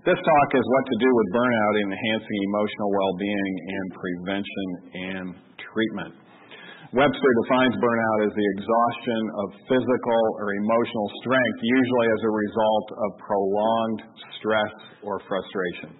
This talk is what to do with burnout in enhancing emotional well-being and prevention and treatment. Webster defines burnout as the exhaustion of physical or emotional strength, usually as a result of prolonged stress or frustration.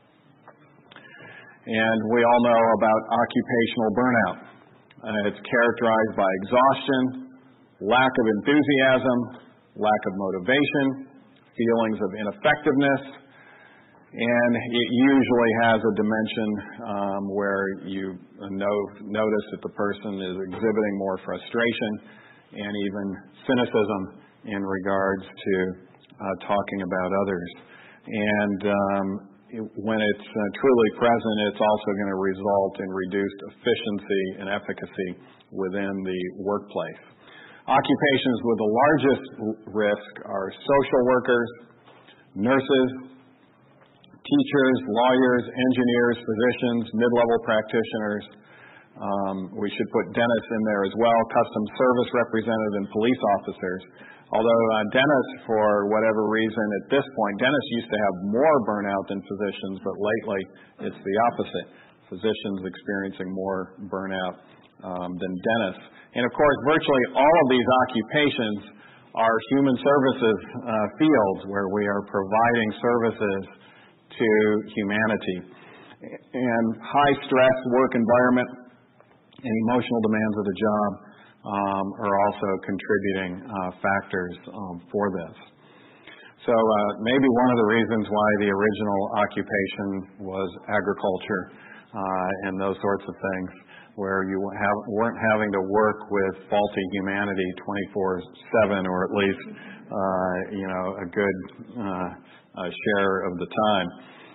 And we all know about occupational burnout. It's characterized by exhaustion, lack of enthusiasm, lack of motivation, feelings of ineffectiveness, and it usually has a dimension where you notice that the person is exhibiting more frustration and even cynicism in regards to talking about others. And when it's truly present, it's also going to result in reduced efficiency and efficacy within the workplace. Occupations with the largest risk are social workers, nurses, teachers, lawyers, engineers, physicians, mid-level practitioners. We should put dentists in there as well, customs service representatives, and police officers. Although dentists, for whatever reason at this point, dentists used to have more burnout than physicians, but lately it's the opposite. Physicians experiencing more burnout than dentists. And of course, virtually all of these occupations are human services fields where we are providing services to humanity. And high stress work environment and emotional demands of the job are also contributing factors for this. So maybe one of the reasons why the original occupation was agriculture and those sorts of things, where you weren't having to work with faulty humanity 24/7, or at least a good share of the time.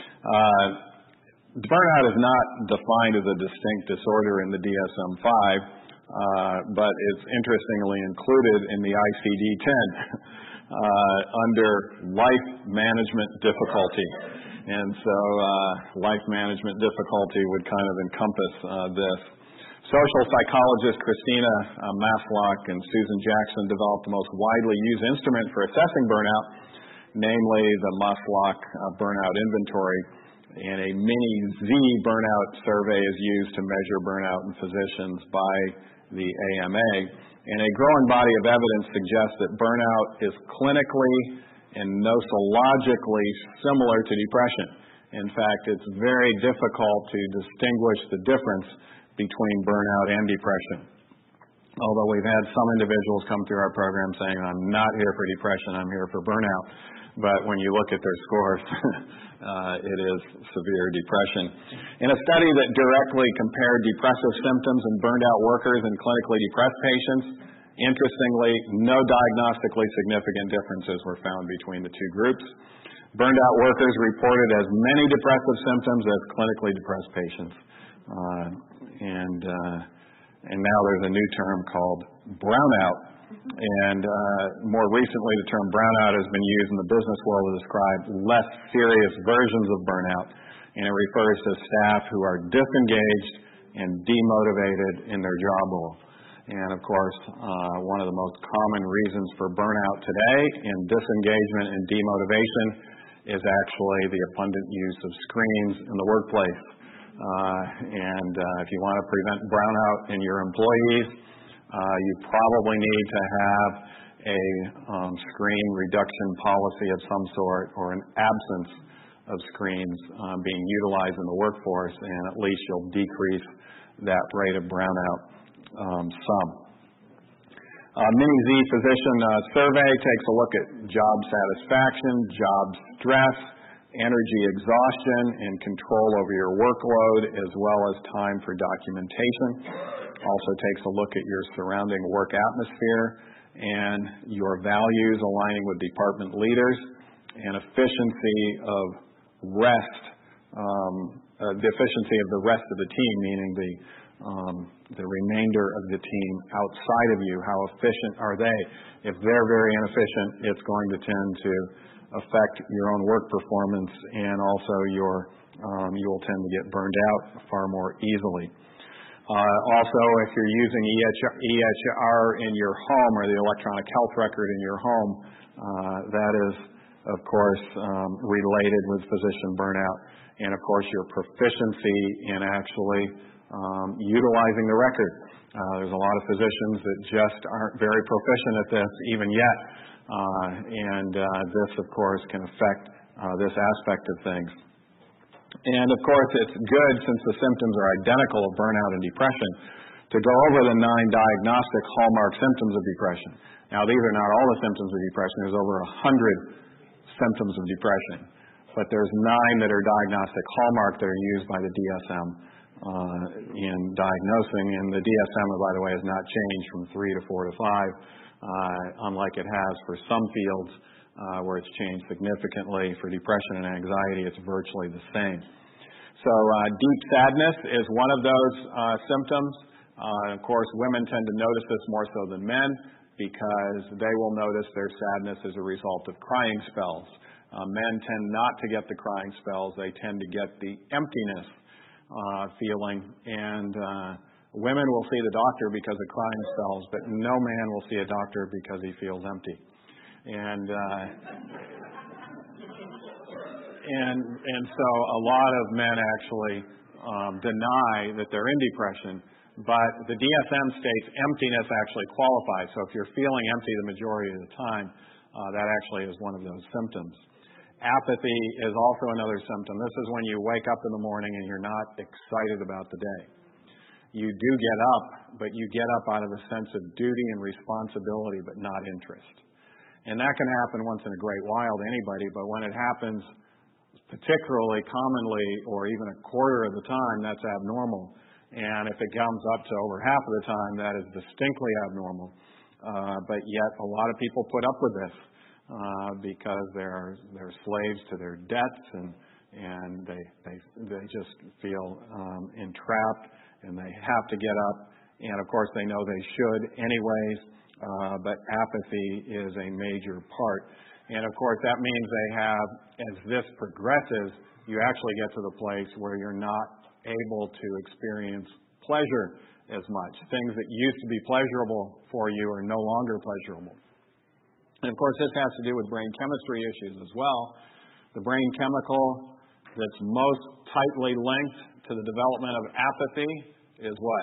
Burnout is not defined as a distinct disorder in the DSM-5, but it's interestingly included in the ICD-10 under life management difficulty. And so life management difficulty would kind of encompass this. Social psychologists Christina Maslach and Susan Jackson developed the most widely used instrument for assessing burnout, namely the Maslach Burnout Inventory, and a mini-Z burnout survey is used to measure burnout in physicians by the AMA. And a growing body of evidence suggests that burnout is clinically and nosologically similar to depression. In fact, it's very difficult to distinguish the difference between burnout and depression. Although we've had some individuals come through our program saying, I'm not here for depression, I'm here for burnout. But when you look at their scores, it is severe depression. In a study that directly compared depressive symptoms in burned out workers and clinically depressed patients, interestingly, no diagnostically significant differences were found between the two groups. Burned out workers reported as many depressive symptoms as clinically depressed patients. And now there's a new term called brownout. And more recently, the term brownout has been used in the business world to describe less serious versions of burnout. And it refers to staff who are disengaged and demotivated in their job role. And of course, one of the most common reasons for burnout today in disengagement and demotivation is actually the abundant use of screens in the workplace. And if you want to prevent brownout in your employees, you probably need to have a screen reduction policy of some sort, or an absence of screens being utilized in the workforce, and at least you'll decrease that rate of brownout some. Mini-Z physician survey takes a look at job satisfaction, job stress, energy exhaustion, and control over your workload, as well as time for documentation. Also takes a look at your surrounding work atmosphere and your values aligning with department leaders, and efficiency of rest, the efficiency of the rest of the team, meaning the remainder of the team outside of you. How efficient are they? If they're very inefficient, it's going to tend to affect your own work performance, and also you will tend to get burned out far more easily. Also, if you're using EHR in your home, or the electronic health record in your home, that is of course, related with physician burnout. And, of course, your proficiency in actually utilizing the record. There's a lot of physicians that just aren't very proficient at this even yet. And this, of course, can affect this aspect of things. And, of course, it's good, since the symptoms are identical of burnout and depression, to go over the 9 diagnostic hallmark symptoms of depression. Now, these are not all the symptoms of depression. There's over 100 symptoms of depression. But there's 9 that are diagnostic hallmark that are used by the DSM in diagnosing. And the DSM, by the way, has not changed from 3 to 4 to 5, unlike it has for some fields where it's changed significantly. For depression and anxiety, it's virtually the same. So deep sadness is one of those symptoms. Of course, women tend to notice this more so than men, because they will notice their sadness as a result of crying spells. Men tend not to get the crying spells. They tend to get the emptiness feeling. And women will see the doctor because of crying spells, but no man will see a doctor because he feels empty. And so a lot of men actually deny that they're in depression. But the DSM states emptiness actually qualifies. So if you're feeling empty the majority of the time, that actually is one of those symptoms. Apathy is also another symptom. This is when you wake up in the morning and you're not excited about the day. You do get up, but you get up out of a sense of duty and responsibility, but not interest. And that can happen once in a great while to anybody, but when it happens particularly commonly, or even a quarter of the time, that's abnormal. And if it comes up to over half of the time, that is distinctly abnormal. But yet a lot of people put up with this because they're slaves to their debts, and they just feel entrapped, and they have to get up. And of course they know they should anyways, but apathy is a major part. And of course that means they have, as this progresses, you actually get to the place where you're not able to experience pleasure as much. Things that used to be pleasurable for you are no longer pleasurable. And of course this has to do with brain chemistry issues as well. The brain chemical that's most tightly linked to the development of apathy is what?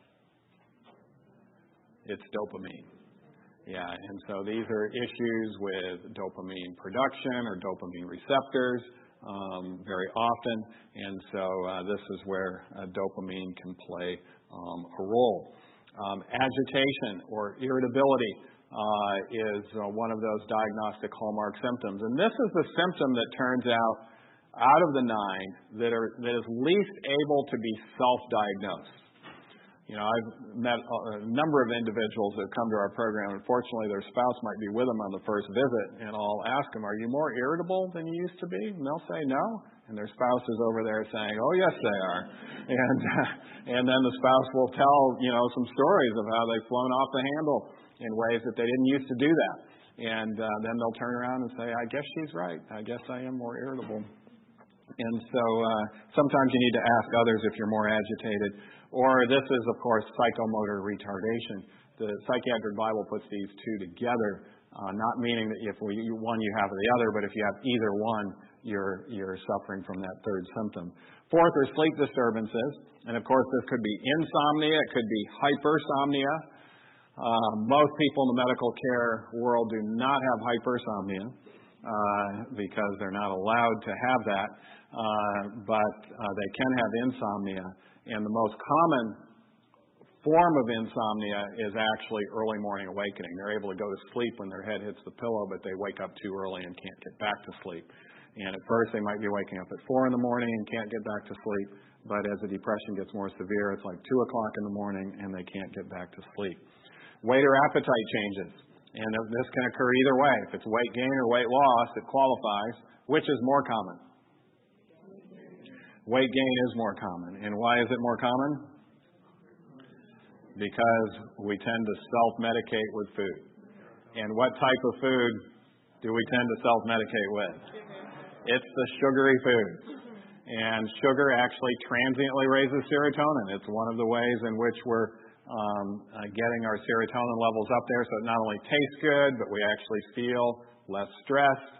It's dopamine. Yeah, and so these are issues with dopamine production or dopamine receptors very often, and so this is where dopamine can play a role. Agitation or irritability is one of those diagnostic hallmark symptoms, and this is the symptom that turns out of the 9 that is least able to be self-diagnosed. You know, I've met a number of individuals that come to our program. Unfortunately, their spouse might be with them on the first visit, and I'll ask them, "Are you more irritable than you used to be?" And they'll say no, and their spouse is over there saying, "Oh, yes, they are." And then the spouse will tell, some stories of how they've flown off the handle in ways that they didn't used to do that. And then they'll turn around and say, "I guess she's right. I guess I am more irritable." And so sometimes you need to ask others if you're more agitated. Or this is, of course, psychomotor retardation. The Psychiatric Bible puts these two together, not meaning that if one you have the other, but if you have either one, you're suffering from that third symptom. Fourth are sleep disturbances. And, of course, this could be insomnia. It could be hypersomnia. Most people in the medical care world do not have hypersomnia because they're not allowed to have that. But they can have insomnia. And the most common form of insomnia is actually early morning awakening. They're able to go to sleep when their head hits the pillow, but they wake up too early and can't get back to sleep. And at first they might be waking up at 4 in the morning and can't get back to sleep. But as the depression gets more severe, it's like 2 o'clock in the morning and they can't get back to sleep. Weight or appetite changes. And this can occur either way. If it's weight gain or weight loss, it qualifies. Which is more common? Weight gain is more common. And why is it more common? Because we tend to self-medicate with food. And what type of food do we tend to self-medicate with? It's the sugary foods. And sugar actually transiently raises serotonin. It's one of the ways in which we're getting our serotonin levels up there, so it not only tastes good, but we actually feel less stressed.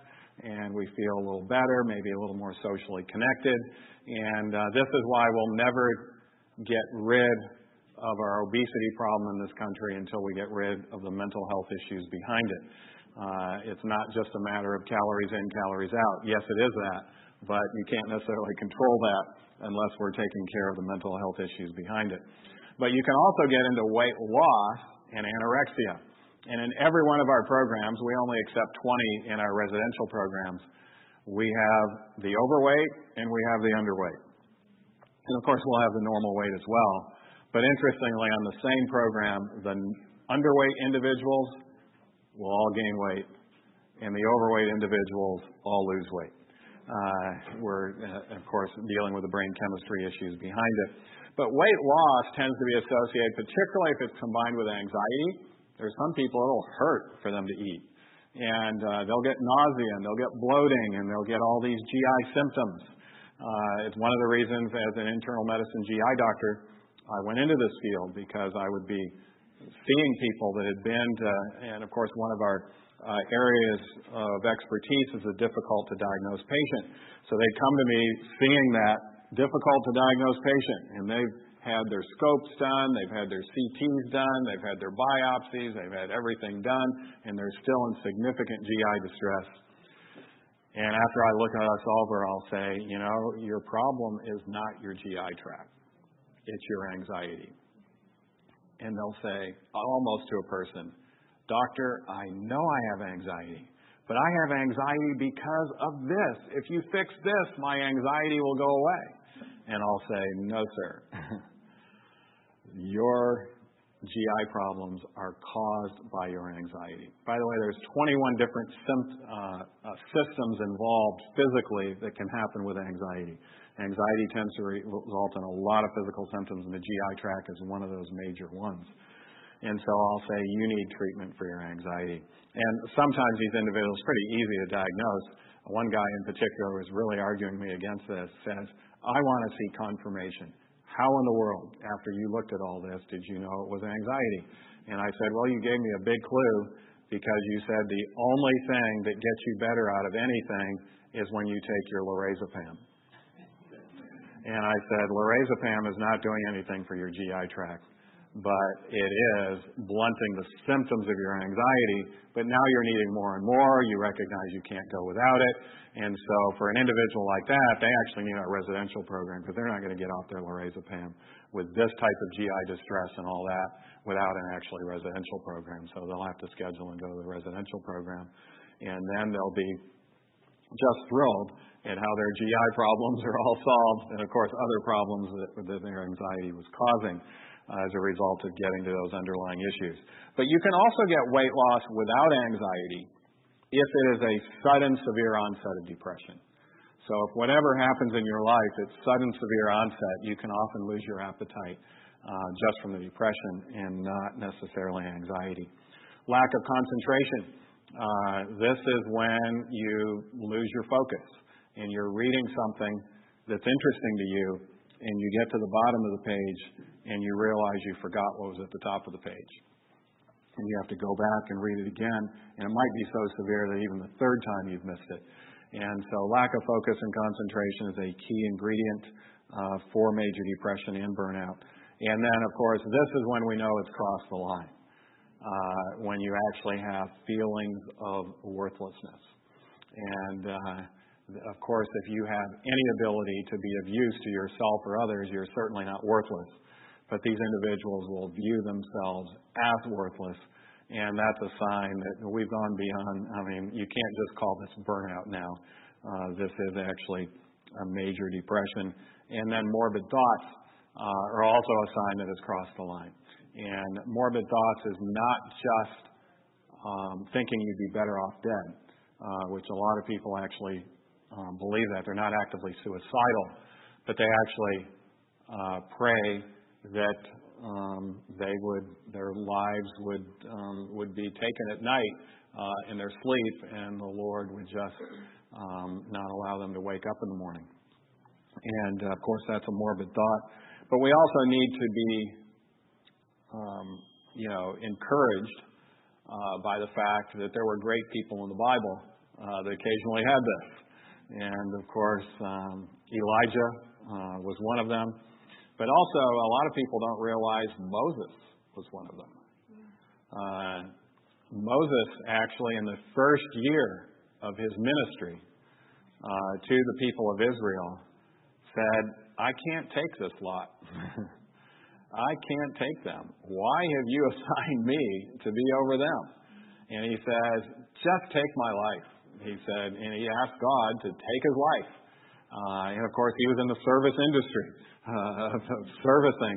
and we feel a little better, maybe a little more socially connected. And this is why we'll never get rid of our obesity problem in this country until we get rid of the mental health issues behind it. It's not just a matter of calories in, calories out. Yes, it is that, but you can't necessarily control that unless we're taking care of the mental health issues behind it. But you can also get into weight loss and anorexia. And in every one of our programs, we only accept 20 in our residential programs. We have the overweight and we have the underweight. And of course, we'll have the normal weight as well. But interestingly, on the same program, the underweight individuals will all gain weight, and the overweight individuals all lose weight. We're, of course, dealing with the brain chemistry issues behind it. But weight loss tends to be associated, particularly if it's combined with anxiety. There's some people it'll hurt for them to eat. And they'll get nausea, and they'll get bloating, and they'll get all these GI symptoms. It's one of the reasons, as an internal medicine GI doctor, I went into this field, because I would be seeing people that had been to, and of course one of our areas of expertise is a difficult to diagnose patient. So they'd come to me seeing that difficult to diagnose patient, and they've had their scopes done, they've had their CTs done, they've had their biopsies, they've had everything done, and they're still in significant GI distress. And after I look at us over, I'll say, your problem is not your GI tract. It's your anxiety. And they'll say, almost to a person, "Doctor, I know I have anxiety, but I have anxiety because of this. If you fix this, my anxiety will go away." And I'll say, "No, sir. Your GI problems are caused by your anxiety." By the way, there's 21 different systems involved physically that can happen with anxiety. Anxiety tends to result in a lot of physical symptoms, and the GI tract is one of those major ones. And so I'll say, you need treatment for your anxiety. And sometimes these individuals, pretty easy to diagnose. One guy in particular was really arguing me against this, says, "I want to see confirmation. How in the world, after you looked at all this, did you know it was anxiety?" And I said, "Well, you gave me a big clue, because you said the only thing that gets you better out of anything is when you take your lorazepam." And I said, lorazepam is not doing anything for your GI tract, but it is blunting the symptoms of your anxiety. But now you're needing more and more. You recognize you can't go without it. And so for an individual like that, they actually need our residential program, because they're not going to get off their lorazepam with this type of GI distress and all that without an actually residential program. So they'll have to schedule and go to the residential program. And then they'll be just thrilled at how their GI problems are all solved, and of course other problems that their anxiety was causing as a result of getting to those underlying issues. But you can also get weight loss without anxiety if it is a sudden severe onset of depression. So if whatever happens in your life, it's sudden severe onset, you can often lose your appetite just from the depression and not necessarily anxiety. Lack of concentration. This is when you lose your focus and you're reading something that's interesting to you, and you get to the bottom of the page and you realize you forgot what was at the top of the page. And you have to go back and read it again, and it might be so severe that even the third time you've missed it. And so lack of focus and concentration is a key ingredient for major depression and burnout. And then, of course, this is when we know it's crossed the line, when you actually have feelings of worthlessness. And of course, if you have any ability to be of use to yourself or others, you're certainly not worthless. But these individuals will view themselves as worthless, and that's a sign that we've gone beyond. I mean, you can't just call this burnout now. This is actually a major depression. And then morbid thoughts are also a sign that it's crossed the line. And morbid thoughts is not just thinking you'd be better off dead, which a lot of people actually believe that. They're not actively suicidal, but they actually pray that their lives would be taken at night in their sleep, and the Lord would just not allow them to wake up in the morning. And of course, that's a morbid thought. But we also need to be, encouraged by the fact that there were great people in the Bible that occasionally had this. And, of course, Elijah was one of them. But also, a lot of people don't realize Moses was one of them. Moses, actually, in the first year of his ministry to the people of Israel, said, I can't take this lot. I can't take them. Why have you assigned me to be over them? And he says, just take my life. He said, and he asked God to take his life. And of course, he was in the service industry, servicing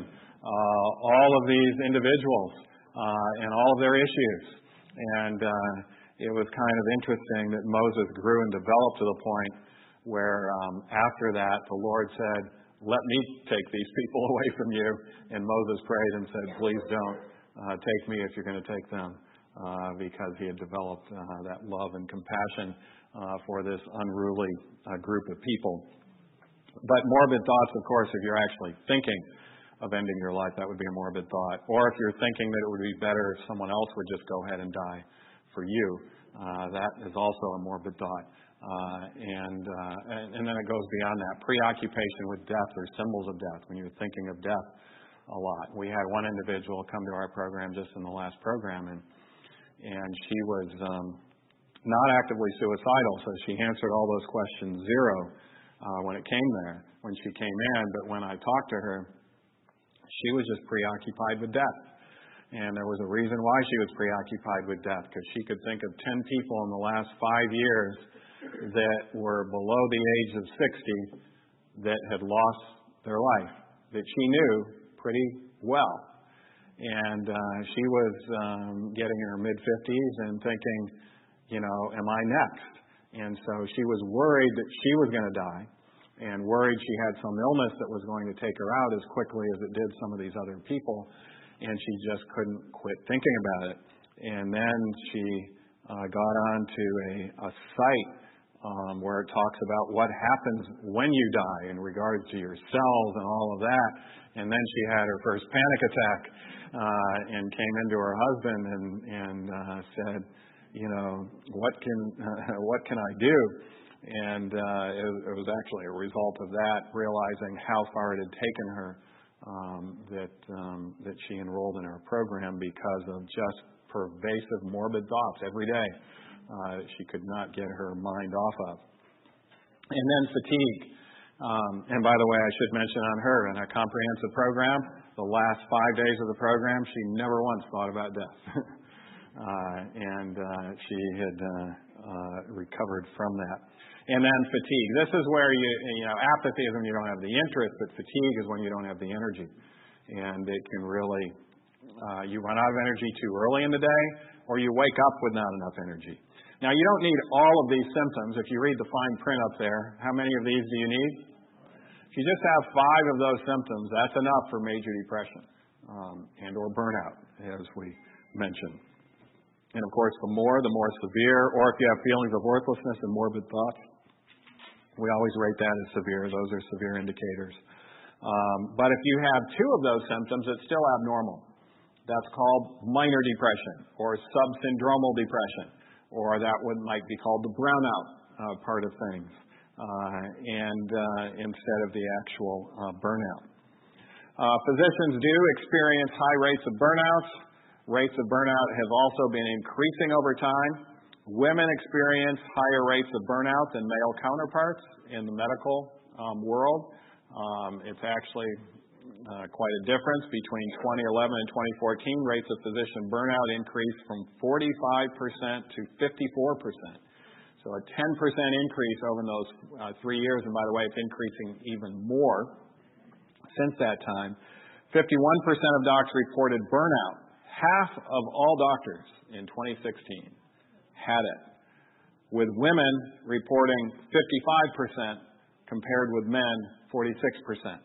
all of these individuals and all of their issues. And it was kind of interesting that Moses grew and developed to the point where after that, the Lord said, let me take these people away from you. And Moses prayed and said, please don't take me if you're going to take them, because he had developed that love and compassion for this unruly group of people. But morbid thoughts, of course, if you're actually thinking of ending your life, that would be a morbid thought. Or if you're thinking that it would be better if someone else would just go ahead and die for you, that is also a morbid thought. And then it goes beyond that. Preoccupation with death or symbols of death, when you're thinking of death a lot. We had one individual come to our program just in the last program, and she was not actively suicidal, so she answered all those questions zero when it came there, when she came in. But when I talked to her, she was just preoccupied with death. And there was a reason why she was preoccupied with death, because she could think of 10 people in the last 5 years that were below the age of 60 that had lost their life, that she knew pretty well. And she was getting in her mid-50s and thinking, am I next? And so she was worried that she was going to die, and worried she had some illness that was going to take her out as quickly as it did some of these other people. And she just couldn't quit thinking about it. And then she got on to a site where it talks about what happens when you die in regards to your cells and all of that. And then she had her first panic attack and came into her husband and said, what can I do? And it was actually a result of that, realizing how far it had taken her, that she enrolled in our program because of just pervasive morbid thoughts every day that she could not get her mind off of. And then fatigue. And by the way, I should mention on her, in a comprehensive program, the last 5 days of the program, she never once thought about death. And she had recovered from that. And then fatigue. This is where apathy is when you don't have the interest, but fatigue is when you don't have the energy. And it can really, you run out of energy too early in the day, or you wake up with not enough energy. Now, you don't need all of these symptoms. If you read the fine print up there, how many of these do you need? If you just have 5 of those symptoms, that's enough for major depression and or burnout, as we mentioned. And, of course, the more severe, or if you have feelings of worthlessness and morbid thoughts, we always rate that as severe. Those are severe indicators. But if you have 2 of those symptoms, it's still abnormal. That's called minor depression or subsyndromal depression, or that might be called the brownout part of things, and instead of the actual burnout. Physicians do experience high rates of burnouts. Rates of burnout have also been increasing over time. Women experience higher rates of burnout than male counterparts in the medical world. It's actually quite a difference. Between 2011 and 2014, rates of physician burnout increased from 45% to 54%. So a 10% increase over those 3 years. And by the way, it's increasing even more since that time. 51% of docs reported burnout. Half of all doctors in 2016 had it, with women reporting 55% compared with men 46%.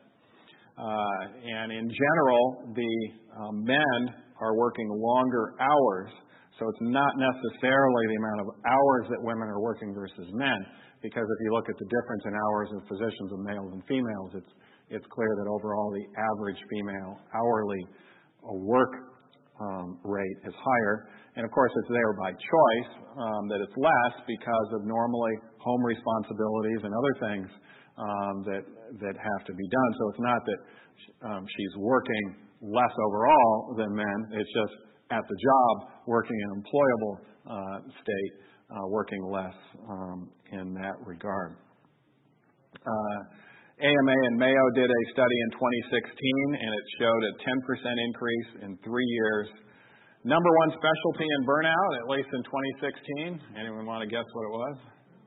And in general, the men are working longer hours, so it's not necessarily the amount of hours that women are working versus men, because if you look at the difference in hours of physicians of males and females, it's clear that overall the average female hourly work rate is higher. And of course, it's there by choice that it's less because of normally home responsibilities and other things that have to be done. So it's not that she's working less overall than men. It's just at the job, working in an employable state, working less in that regard. AMA and Mayo did a study in 2016, and it showed a 10% increase in 3 years. Number one specialty in burnout, at least in 2016. Anyone want to guess what it was?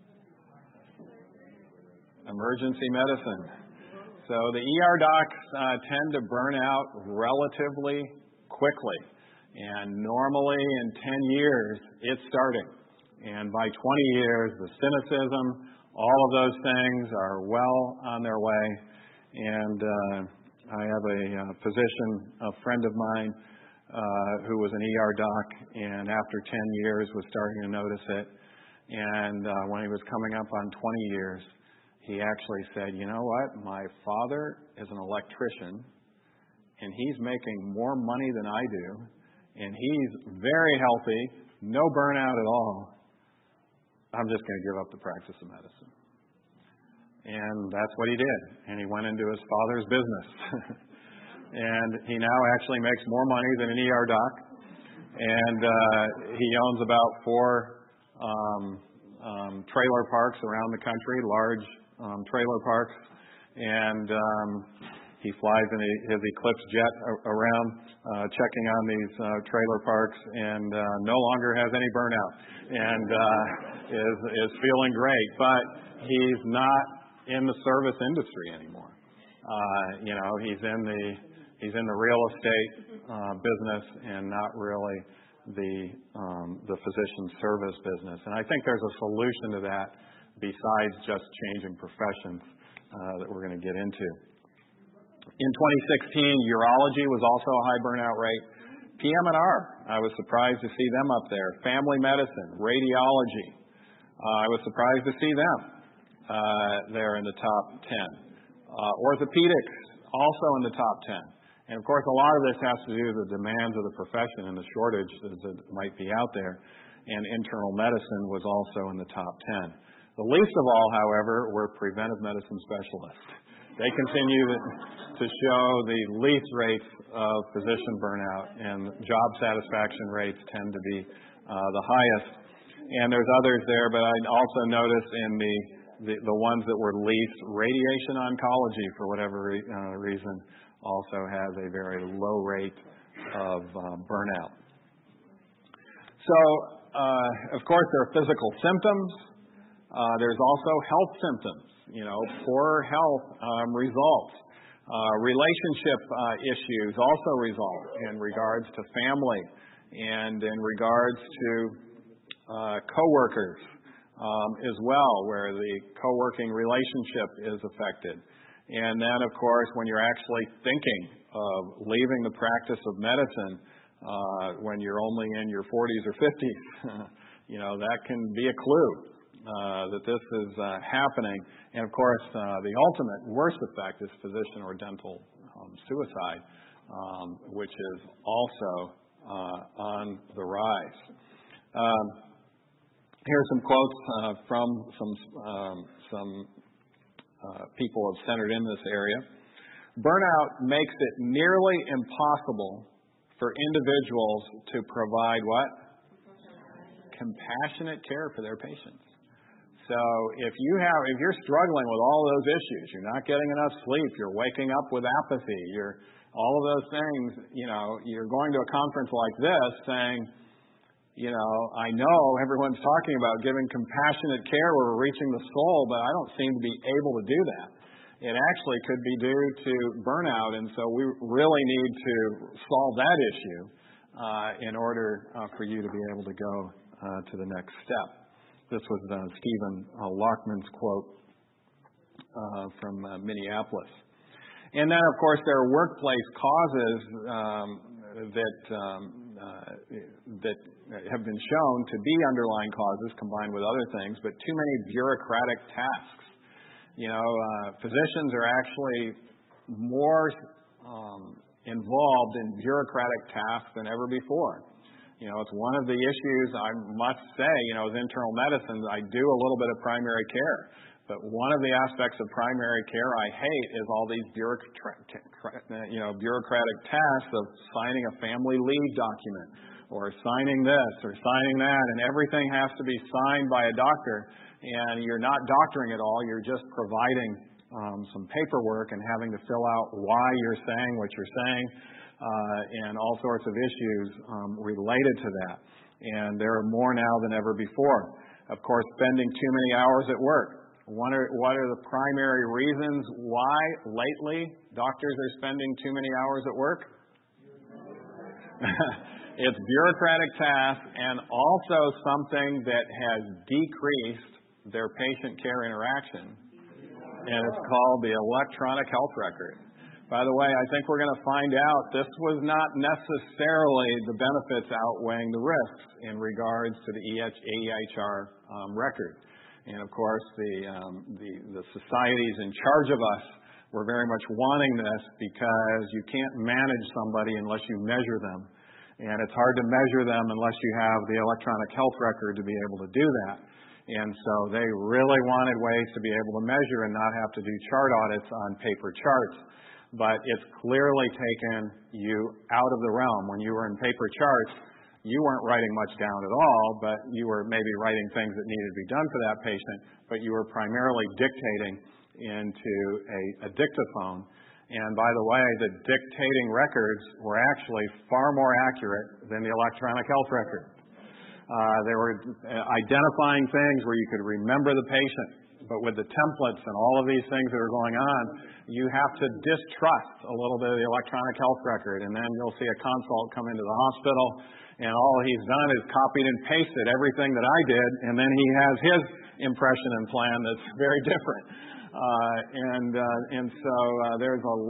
Emergency medicine. So the ER docs tend to burn out relatively quickly. And normally in 10 years, it's starting. And by 20 years, the cynicism, all of those things are well on their way. And I have a physician, a friend of mine, who was an ER doc, and after 10 years was starting to notice it. And when he was coming up on 20 years, he actually said, you know what, my father is an electrician, and he's making more money than I do, and he's very healthy, no burnout at all. I'm just going to give up the practice of medicine. And that's what he did. And he went into his father's business. And he now actually makes more money than an ER doc. And he owns about 4 trailer parks around the country, large trailer parks. And he flies in his Eclipse jet around checking on these trailer parks and no longer has any burnout and is feeling great. But he's not in the service industry anymore. He's in the real estate business and not really the physician service business. And I think there's a solution to that besides just changing professions that we're going to get into. In 2016, urology was also a high burnout rate. PM&R, I was surprised to see them up there. Family medicine, radiology, I was surprised to see them there in the top 10. Orthopedics, also in the top 10. And of course, a lot of this has to do with the demands of the profession and the shortages that might be out there. And internal medicine was also in the top 10. The least of all, however, were preventive medicine specialists. They continue to show the least rates of physician burnout, and job satisfaction rates tend to be the highest. And there's others there, but I also noticed in the ones that were least, radiation oncology, for whatever reason, also has a very low rate of burnout. So, of course, there are physical symptoms. There's also health symptoms. Poor health results. Relationship issues also result in regards to family and in regards to coworkers as well, where the co-working relationship is affected. And then, of course, when you're actually thinking of leaving the practice of medicine when you're only in your 40s or 50s, that can be a clue that this is happening. And of course, the ultimate worst effect is physician or dental suicide, which is also on the rise. Here are some quotes from some people centered in this area. Burnout makes it nearly impossible for individuals to provide what? Compassionate care for their patients. So if you're struggling with all those issues, you're not getting enough sleep, you're waking up with apathy, all of those things, you're going to a conference like this saying, I know everyone's talking about giving compassionate care where we're reaching the soul, but I don't seem to be able to do that. It actually could be due to burnout, and so we really need to solve that issue in order for you to be able to go to the next step. This was Stephen Lockman's quote from Minneapolis. And then, of course, there are workplace causes that have been shown to be underlying causes combined with other things, but too many bureaucratic tasks. Physicians are actually more involved in bureaucratic tasks than ever before. It's one of the issues I must say, as internal medicine, I do a little bit of primary care. But one of the aspects of primary care I hate is all these bureaucratic tasks of signing a family leave document or signing this or signing that, and everything has to be signed by a doctor. And you're not doctoring at all. You're just providing some paperwork and having to fill out why you're saying what you're saying. And all sorts of issues related to that. And there are more now than ever before. Of course, spending too many hours at work. What are the primary reasons why lately doctors are spending too many hours at work? It's bureaucratic tasks and also something that has decreased their patient care interaction. And it's called the electronic health record. By the way, I think we're going to find out this was not necessarily the benefits outweighing the risks in regards to the EHR record. And of course, the societies in charge of us were very much wanting this because you can't manage somebody unless you measure them. And it's hard to measure them unless you have the electronic health record to be able to do that. And so they really wanted ways to be able to measure and not have to do chart audits on paper charts. But it's clearly taken you out of the realm. When you were in paper charts, you weren't writing much down at all, but you were maybe writing things that needed to be done for that patient, but you were primarily dictating into a dictaphone. And by the way, the dictating records were actually far more accurate than the electronic health record. They were identifying things where you could remember the patient. But with the templates and all of these things that are going on, you have to distrust a little bit of the electronic health record. And then you'll see a consult come into the hospital, and all he's done is copied and pasted everything that I did, and then he has his impression and plan that's very different. So there's a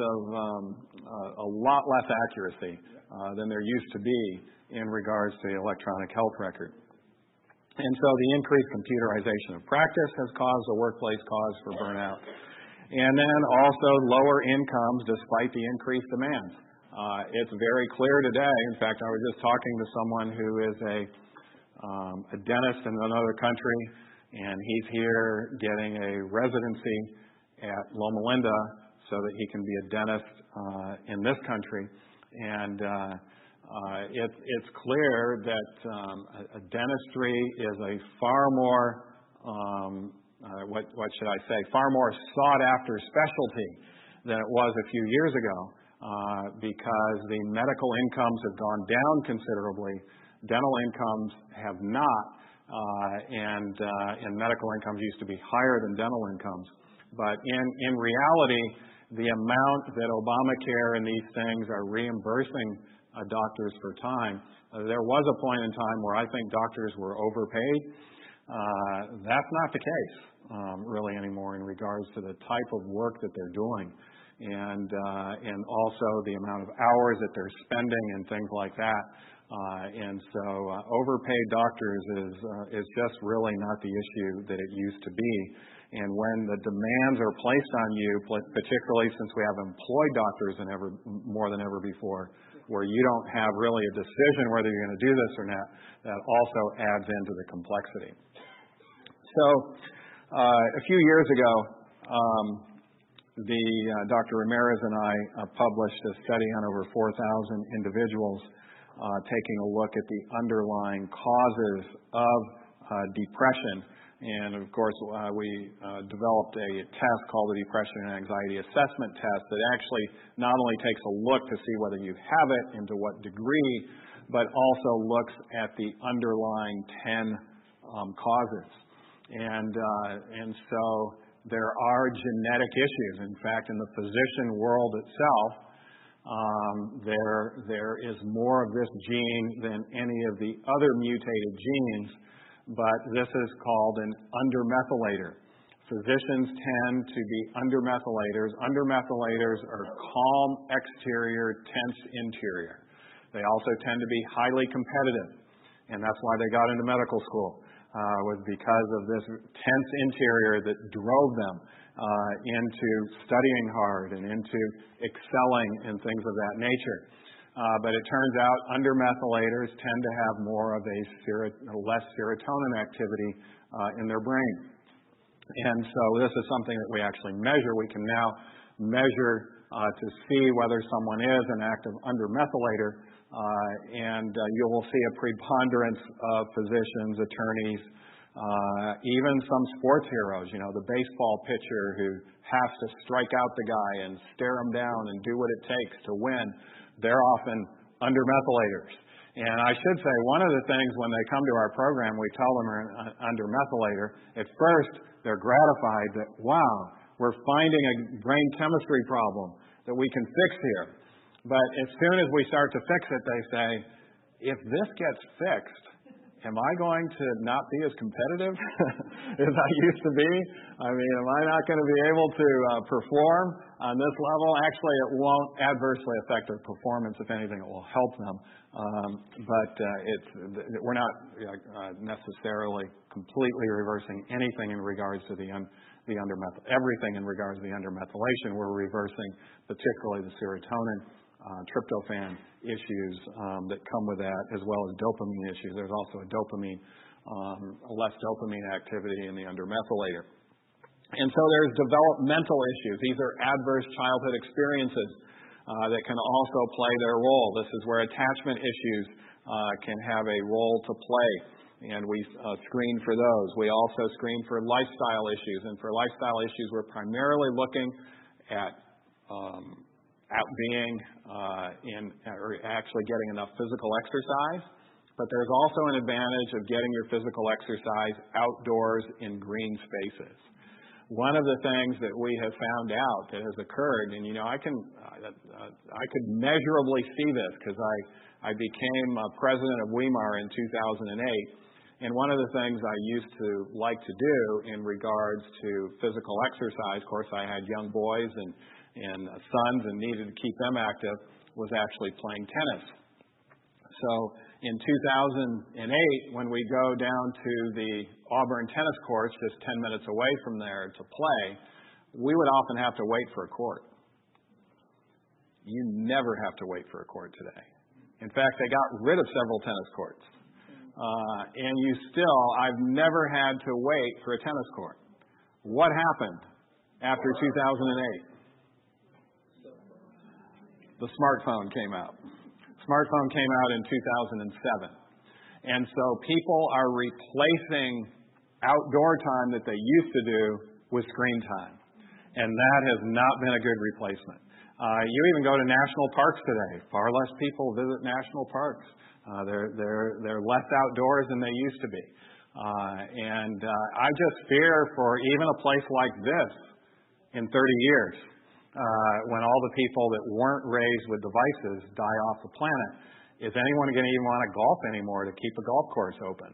lot less accuracy than there used to be in regards to the electronic health record. And so the increased computerization of practice has caused a workplace cause for burnout. And then also lower incomes despite the increased demands. It's very clear today. In fact, I was just talking to someone who is a dentist in another country, and he's here getting a residency at Loma Linda so that he can be a dentist in this country. And it's clear that a dentistry is a far more, far more sought after specialty than it was a few years ago because the medical incomes have gone down considerably. Dental incomes have not, and medical incomes used to be higher than dental incomes. But in reality, the amount that Obamacare and these things are reimbursing doctors for time. There was a point in time where I think doctors were overpaid. That's not the case really anymore in regards to the type of work that they're doing, and also the amount of hours that they're spending and things like that. And so overpaid doctors is just really not the issue that it used to be. And when the demands are placed on you, particularly since we have employed doctors more than ever before, where you don't have really a decision whether you're going to do this or not, that also adds into the complexity. So a few years ago, Dr. Ramirez and I published a study on over 4,000 individuals taking a look at the underlying causes of depression. And of course, we developed a test called the Depression and Anxiety Assessment Test that actually not only takes a look to see whether you have it and to what degree, but also looks at the underlying 10 causes. And so there are genetic issues. In fact, in the physician world itself, there is more of this gene than any of the other mutated genes, but this is called an undermethylator. Physicians tend to be undermethylators. Undermethylators are calm exterior, tense interior. They also tend to be highly competitive, and that's why they got into medical school, was because of this tense interior that drove them. into studying hard and into excelling in things of that nature. But it turns out undermethylators tend to have more of a less serotonin activity in their brain. And so this is something that we actually measure. We can now measure to see whether someone is an active undermethylator, and you will see a preponderance of physicians, attorneys, even some sports heroes, the baseball pitcher who has to strike out the guy and stare him down and do what it takes to win. They're often undermethylators. And I should say, one of the things when they come to our program, we tell them they're an undermethylator. At first, they're gratified that, wow, we're finding a brain chemistry problem that we can fix here. But as soon as we start to fix it, they say, if this gets fixed, am I going to not be as competitive as I used to be? I mean, am I not going to be able to perform on this level? Actually, it won't adversely affect their performance. If anything, it will help them. But we're not necessarily completely reversing anything in regards to everything in regards to the undermethylation. We're reversing particularly the serotonin, tryptophan issues that come with that, as well as dopamine issues. There's also less dopamine activity in the undermethylator. And so there's developmental issues. These are adverse childhood experiences that can also play their role. This is where attachment issues can have a role to play, and we screen for those. We also screen for lifestyle issues, and for lifestyle issues, we're primarily looking at being or actually getting enough physical exercise, but there's also an advantage of getting your physical exercise outdoors in green spaces. One of the things that we have found out that has occurred, and I could measurably see this because I became president of Weimar in 2008, and one of the things I used to like to do in regards to physical exercise, of course I had young boys and sons and needed to keep them active, was actually playing tennis. So in 2008, when we go down to the Auburn tennis courts, just 10 minutes away from there to play, we would often have to wait for a court. You never have to wait for a court today. In fact, they got rid of several tennis courts. And I've never had to wait for a tennis court. What happened after 2008? The smartphone came out. Smartphone came out in 2007. And so people are replacing outdoor time that they used to do with screen time. And that has not been a good replacement. You even go to national parks today. Far less people visit national parks. They're less outdoors than they used to be. And I just fear for even a place like this in 30 years. When all the people that weren't raised with devices die off the planet, is anyone going to even want to golf anymore to keep a golf course open?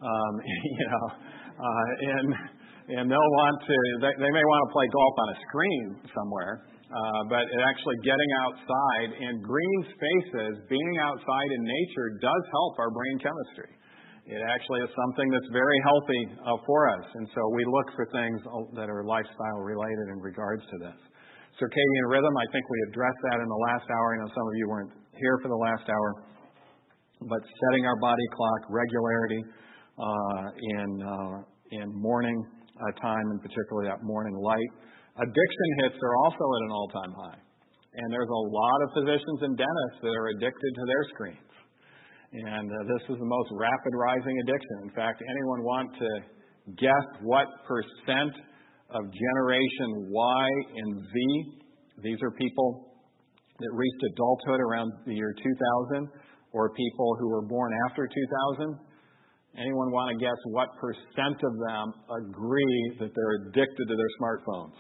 And they'll want to. They may want to play golf on a screen somewhere, but actually getting outside and green spaces, being outside in nature, does help our brain chemistry. It actually is something that's very healthy for us, and so we look for things that are lifestyle related in regards to this. Circadian rhythm, I think we addressed that in the last hour. I know some of you weren't here for the last hour. But setting our body clock, regularity in morning time, and particularly that morning light. Addiction hits are also at an all-time high. And there's a lot of physicians and dentists that are addicted to their screens. And this is the most rapid rising addiction. In fact, anyone want to guess what percent of Generation Y and Z, these are people that reached adulthood around the year 2000, or people who were born after 2000. Anyone want to guess what percent of them agree that they're addicted to their smartphones?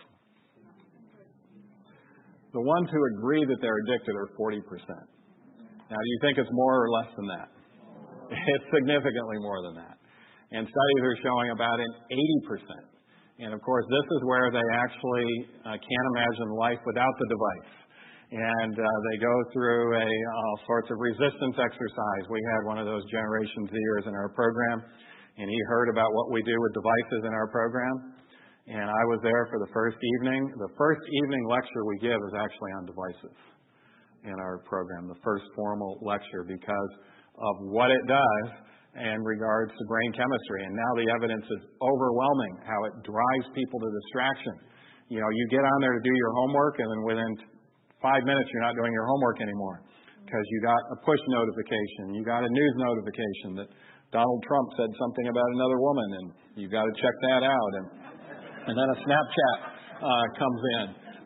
The ones who agree that they're addicted are 40%. Now, do you think it's more or less than that? It's significantly more than that. And studies are showing about an 80%. And, of course, this is where they actually can't imagine life without the device. And they go through all sorts of resistance exercise. We had one of those Generation Zers in our program, and he heard about what we do with devices in our program. And I was there for the first evening. The first evening lecture we give is actually on devices in our program, the first formal lecture, because of what it does in regards to brain chemistry. And now the evidence is overwhelming how it drives people to distraction. You get on there to do your homework, and then within 5 minutes you're not doing your homework anymore because you got a push notification, you got a news notification that Donald Trump said something about another woman, and you got to check that out. And then a Snapchat comes in.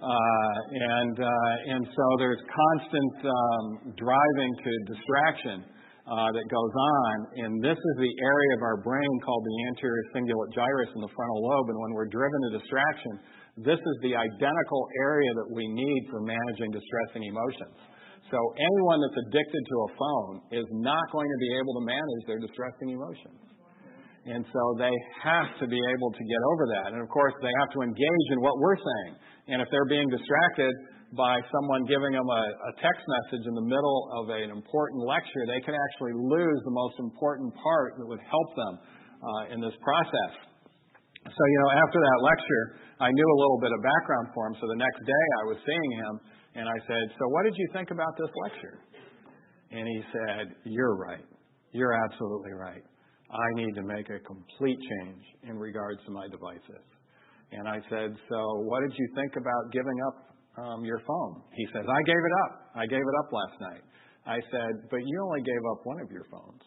And so there's constant driving to distraction that goes on. And this is the area of our brain called the anterior cingulate gyrus in the frontal lobe. And when we're driven to distraction, this is the identical area that we need for managing distressing emotions. So anyone that's addicted to a phone is not going to be able to manage their distressing emotions. And so they have to be able to get over that. And, of course, they have to engage in what we're saying. And if they're being distracted by someone giving them a text message in the middle of an important lecture, they can actually lose the most important part that would help them in this process. So, after that lecture, I knew a little bit of background for him. So the next day I was seeing him, and I said, "So what did you think about this lecture?" And he said, "You're right. You're absolutely right. I need to make a complete change in regards to my devices." And I said, "So what did you think about giving up your phone?" He says, "I gave it up. I gave it up last night." I said, "But you only gave up one of your phones."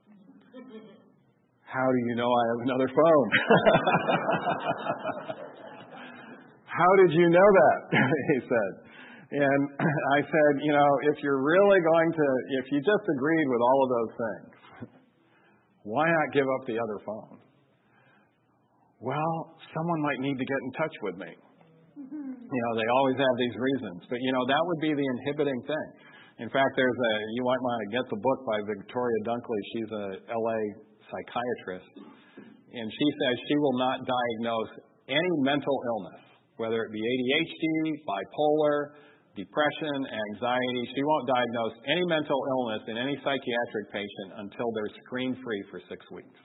"How do you know I have another phone?" "How did you know that?" he said. And I said, if you're really if you just agreed with all of those things, why not give up the other phone? "Well, someone might need to get in touch with me." They always have these reasons. But, that would be the inhibiting thing. In fact, you might want to get the book by Victoria Dunkley. She's a LA psychiatrist. And she says she will not diagnose any mental illness, whether it be ADHD, bipolar, depression, anxiety. She won't diagnose any mental illness in any psychiatric patient until they're screen-free for 6 weeks.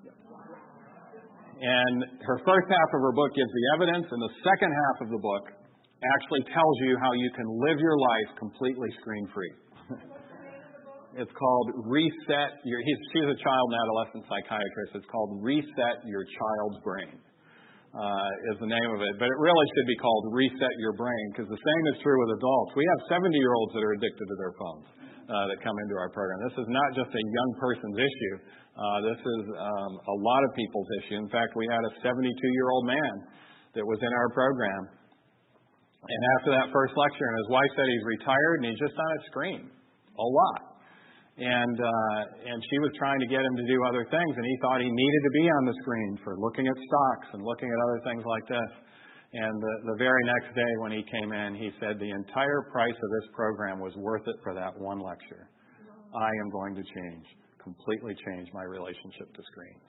And her first half of her book gives the evidence, and the second half of the book actually tells you how you can live your life completely screen-free. It's called Reset Your... She's a child and adolescent psychiatrist. It's called Reset Your Child's Brain, is the name of it. But it really should be called Reset Your Brain, because the same is true with adults. We have 70-year-olds that are addicted to their phones that come into our program. This is not just a young person's issue. This is a lot of people's issue. In fact, we had a 72-year-old man that was in our program. And after that first lecture, and his wife said he's retired and he's just on a screen a lot. And she was trying to get him to do other things, and he thought he needed to be on the screen for looking at stocks and looking at other things like this. And the very next day when he came in, he said the entire price of this program was worth it for that one lecture. I am going to completely change my relationship to screens.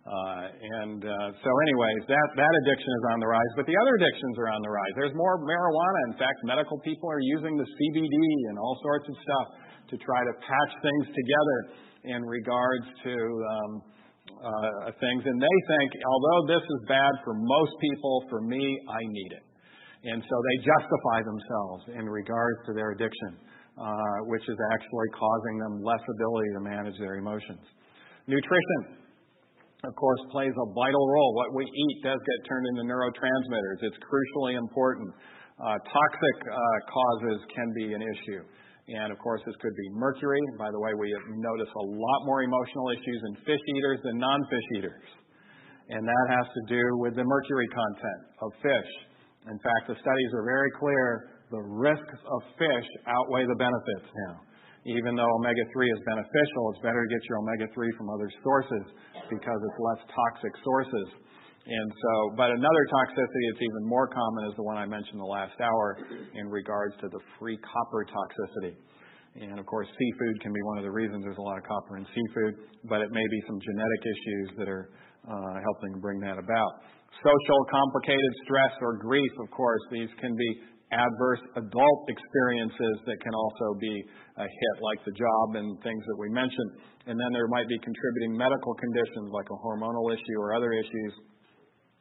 So anyways, that addiction is on the rise, but the other addictions are on the rise. There's more marijuana. In fact, medical people are using the CBD and all sorts of stuff to try to patch things together in regards to things. And they think, although this is bad for most people, for me, I need it. And so they justify themselves in regards to their addiction, which is actually causing them less ability to manage their emotions. Nutrition, of course, plays a vital role. What we eat does get turned into neurotransmitters. It's crucially important. Toxic causes can be an issue. And, of course, this could be mercury. By the way, we have noticed a lot more emotional issues in fish eaters than non-fish eaters. And that has to do with the mercury content of fish. In fact, the studies are very clear. The risks of fish outweigh the benefits now. Even though omega-3 is beneficial, it's better to get your omega-3 from other sources because it's less toxic sources. And so, but another toxicity that's even more common is the one I mentioned the last hour in regards to the free copper toxicity. And, of course, seafood can be one of the reasons there's a lot of copper in seafood, but it may be some genetic issues that are helping bring that about. Social, complicated stress or grief, of course, these can be adverse adult experiences that can also be a hit, like the job and things that we mentioned. And then there might be contributing medical conditions like a hormonal issue or other issues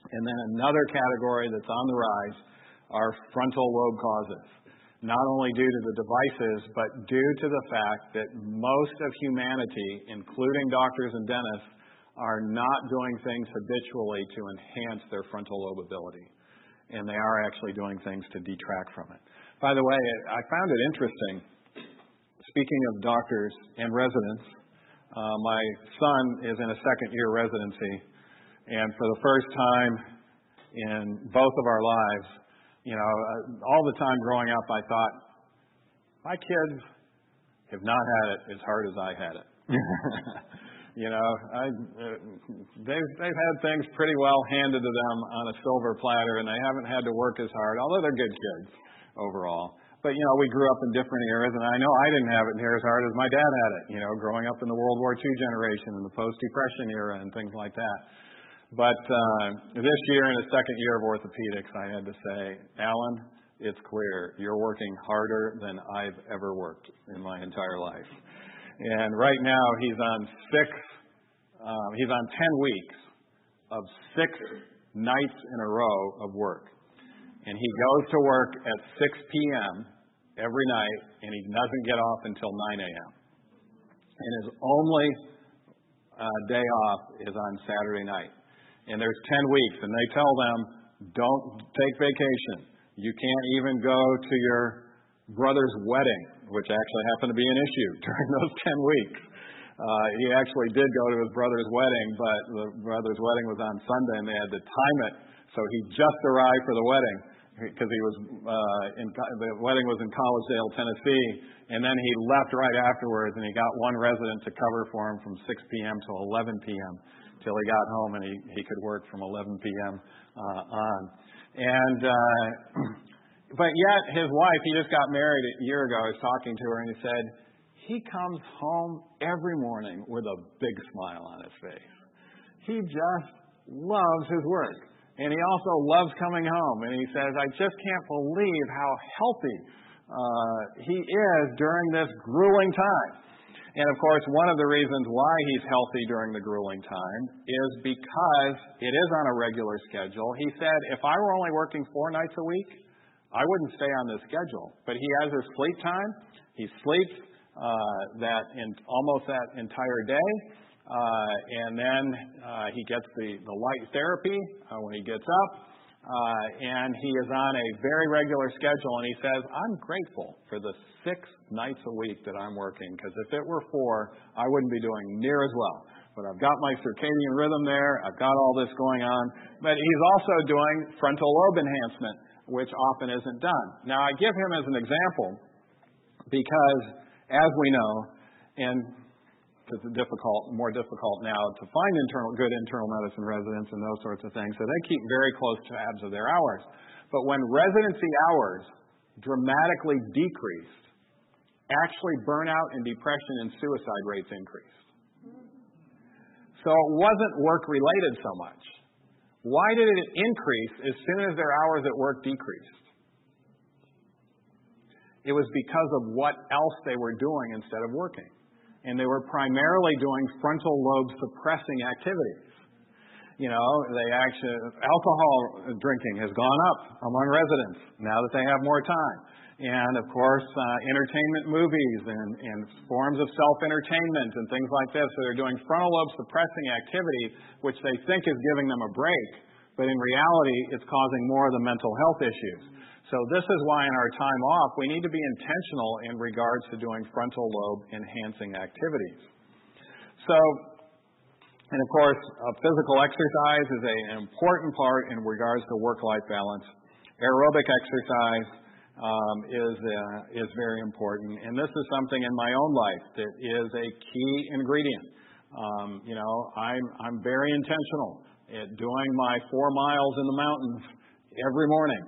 And then another category that's on the rise are frontal lobe causes, not only due to the devices, but due to the fact that most of humanity, including doctors and dentists, are not doing things habitually to enhance their frontal lobe ability. And they are actually doing things to detract from it. By the way, I found it interesting, speaking of doctors and residents, my son is in a second-year residency, and for the first time in both of our lives, all the time growing up, I thought, my kids have not had it as hard as I had it. They've had things pretty well handed to them on a silver platter, and they haven't had to work as hard, although they're good kids overall. But, we grew up in different eras, and I know I didn't have it near as hard as my dad had it, growing up in the World War II generation and the post-Depression era and things like that. But this year, in his second year of orthopedics, I had to say, Alan, it's clear you're working harder than I've ever worked in my entire life. And right now, he's on 10 weeks of 6 nights in a row of work. And he goes to work at 6 p.m. every night, and he doesn't get off until 9 a.m. And his only day off is on Saturday night. And there's 10 weeks, and they tell them, don't take vacation. You can't even go to your brother's wedding, which actually happened to be an issue during those 10 weeks. He actually did go to his brother's wedding, but the brother's wedding was on Sunday, and they had to time it. So he just arrived for the wedding because the wedding was in Collegedale, Tennessee, and then he left right afterwards, and he got one resident to cover for him from 6 p.m. to 11 p.m. till he got home, and he could work from 11 p.m. on. And but yet his wife, he just got married a year ago, I was talking to her, and he said, he comes home every morning with a big smile on his face. He just loves his work. And he also loves coming home. And he says, I just can't believe how healthy he is during this grueling time. And, of course, one of the reasons why he's healthy during the grueling time is because it is on a regular schedule. He said, if I were only working 4 nights a week, I wouldn't stay on this schedule. But he has his sleep time. He sleeps almost that entire day. And then he gets the light therapy when he gets up. And he is on a very regular schedule. And he says, I'm grateful for the 6 nights a week that I'm working, because if it were 4, I wouldn't be doing near as well. But I've got my circadian rhythm there. I've got all this going on. But he's also doing frontal lobe enhancement, which often isn't done. Now, I give him as an example because, as we know, and it's more difficult now to find good internal medicine residents and those sorts of things, so they keep very close tabs of their hours. But when residency hours dramatically decreased, actually burnout and depression and suicide rates increased. So it wasn't work-related so much. Why did it increase as soon as their hours at work decreased? It was because of what else they were doing instead of working. And they were primarily doing frontal lobe suppressing activities. Alcohol drinking has gone up among residents now that they have more time. And, of course, entertainment movies and forms of self-entertainment and things like this. So they're doing frontal lobe suppressing activity, which they think is giving them a break. But in reality, it's causing more of the mental health issues. So this is why in our time off, we need to be intentional in regards to doing frontal lobe enhancing activities. So, and of course, physical exercise is an important part in regards to work-life balance. Aerobic exercise is very important. And this is something in my own life that is a key ingredient. I'm very intentional at doing my 4 miles in the mountains every morning.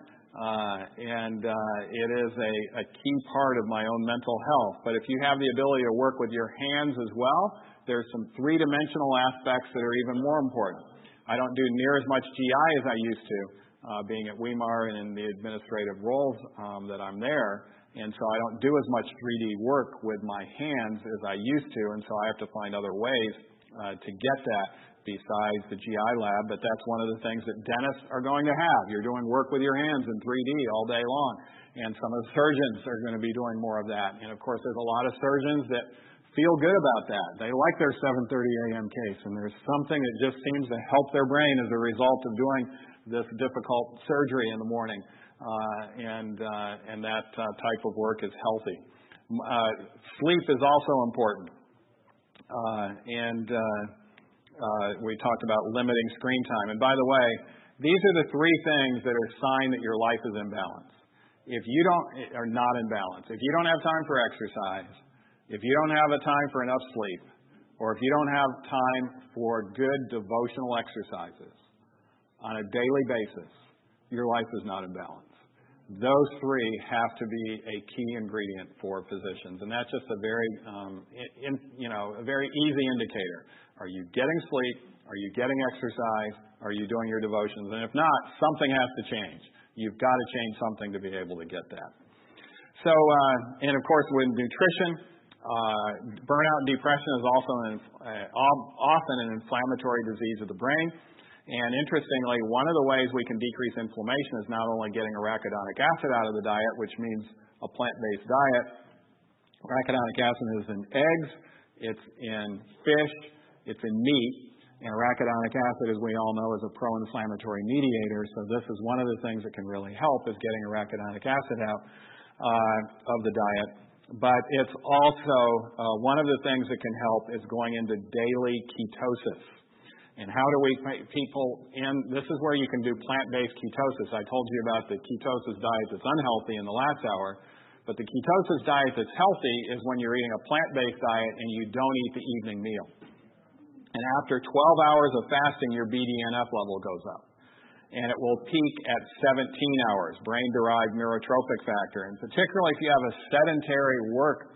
It is a key part of my own mental health. But if you have the ability to work with your hands as well, there's some 3-dimensional aspects that are even more important. I don't do near as much GI as I used to, being at Weimar and in the administrative roles that I'm there. And so I don't do as much 3D work with my hands as I used to, and so I have to find other ways to get that besides the GI lab, but that's one of the things that dentists are going to have. You're doing work with your hands in 3D all day long, and some of the surgeons are going to be doing more of that. And, of course, there's a lot of surgeons that feel good about that. They like their 7:30 a.m. case, and there's something that just seems to help their brain as a result of doing this difficult surgery in the morning, and that type of work is healthy. Sleep is also important, we talked about limiting screen time. And by the way, these are the three things that are a sign that your life is in balance. If you are not in balance, if you don't have time for exercise, if you don't have a time for enough sleep, or if you don't have time for good devotional exercises on a daily basis, your life is not in balance. Those three have to be a key ingredient for physicians, and that's just a very, a very easy indicator. Are you getting sleep? Are you getting exercise? Are you doing your devotions? And if not, something has to change. You've got to change something to be able to get that. So, and of course, with nutrition, burnout and depression is also often an inflammatory disease of the brain. And interestingly, one of the ways we can decrease inflammation is not only getting arachidonic acid out of the diet, which means a plant-based diet. Arachidonic acid is in eggs, it's in fish, it's in meat, and arachidonic acid, as we all know, is a pro-inflammatory mediator. So this is one of the things that can really help, is getting arachidonic acid out of the diet. But it's also one of the things that can help is going into daily ketosis. And how do we make people in? This is where you can do plant-based ketosis. I told you about the ketosis diet that's unhealthy in the last hour, but the ketosis diet that's healthy is when you're eating a plant-based diet and you don't eat the evening meal. And after 12 hours of fasting, your BDNF level goes up. And it will peak at 17 hours, brain-derived neurotrophic factor. And particularly if you have a sedentary work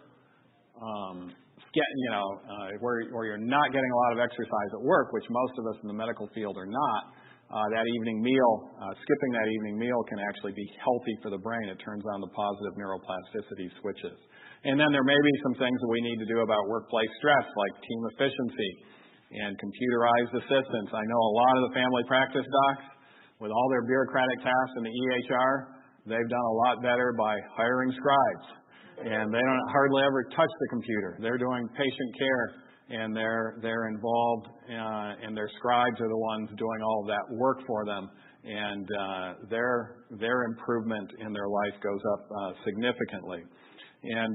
where you're not getting a lot of exercise at work, which most of us in the medical field are not, that evening meal, skipping that evening meal can actually be healthy for the brain. It turns on the positive neuroplasticity switches. And then there may be some things that we need to do about workplace stress, like team efficiency and computerized assistance. I know a lot of the family practice docs, with all their bureaucratic tasks in the EHR, they've done a lot better by hiring scribes. And they don't hardly ever touch the computer. They're doing patient care, and they're involved, and their scribes are the ones doing all of that work for them. And their improvement in their life goes up significantly. And